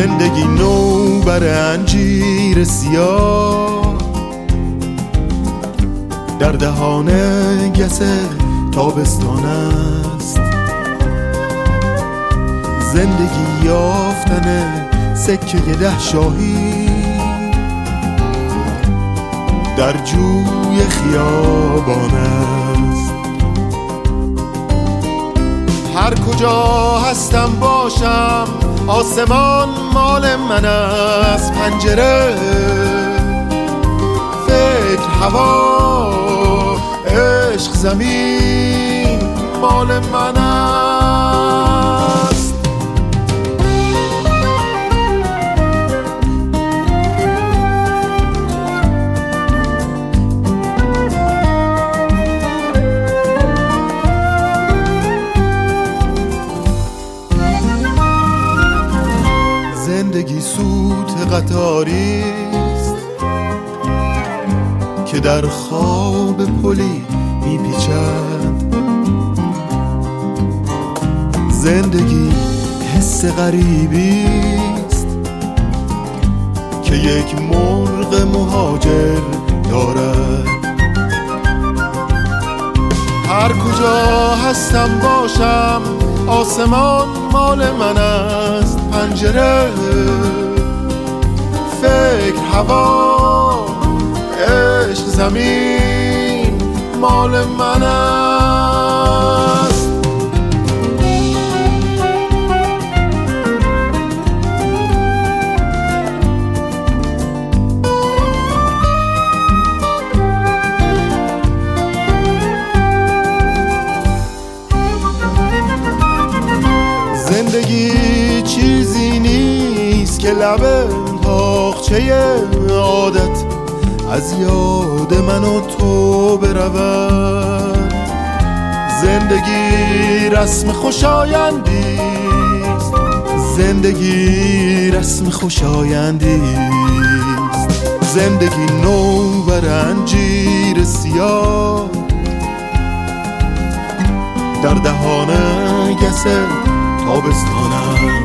زندگی نو بر انجیر سیاه، در دهان گس تابستان است. زندگی یافتن سکه 10 شاهی در جوی خیابان است. هر کجا هستم باشم آسمان مال من است. پنجره، فکر، هوا، عشق، زمین مال من است. زندگی سوت قطاری است که در خواب پلی میپیچد. زندگی حس غریبی است که یک مرغ مهاجر دارد. هر کجا هستم باشم آسمان مال من است. پنجره، فکر، هوا، عشق، زمین مال من است. زندگی چیزی نیست که لب تاقچه عادت از یاد من و تو برود. زندگی رسم خوشایندی است. زندگی رسم خوشایندی است. زندگی نو بر انجیر سیاه، در دهان گس تابستان است.